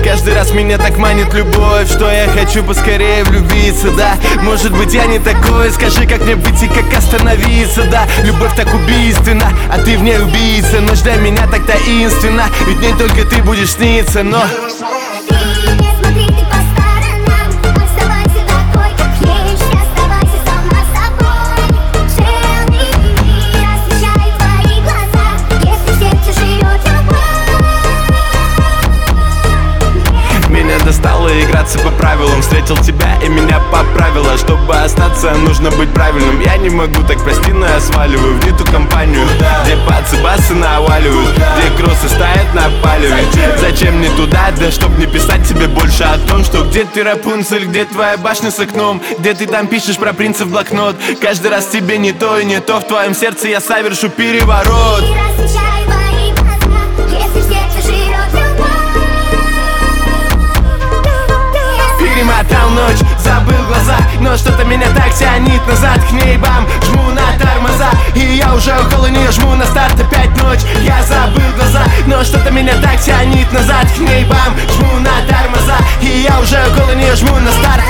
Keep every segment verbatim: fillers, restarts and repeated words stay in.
Каждый раз меня так манит любовь, что я хочу поскорее влюбиться, да. Может быть я не такой, скажи, как мне быть и как остановиться, да. Любовь так убийственна, а ты в ней убийца. Ночь для меня так таинственна, ведь не только ты будешь сниться, но... Стало играться по правилам. Встретил тебя и меня поправило. Чтобы остаться, нужно быть правильным. Я не могу так, прости, но я сваливаю в не ту компанию, где пацы-басы наваливают, где кроссы стоят на палеве. Зачем мне туда, да чтоб не писать тебе больше о том, что где ты, Рапунцель, где твоя башня с окном, где ты там пишешь про принца в блокнот. Каждый раз тебе не то и не то, в твоем сердце я совершу переворот. Перемотал ночь, забыл глаза, но что-то меня так тянет назад к ней, бам, жму на тормоза, и я уже около нее жму на старт, опять ночь. Я забыл глаза, но что-то меня так тянет назад к ней, бам, жму на тормоза, и я уже около нее жму на старт.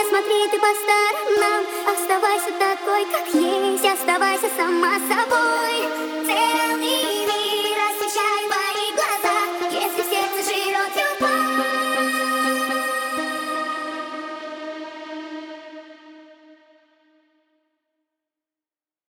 Оставайся такой, как есть, оставайся сама собой.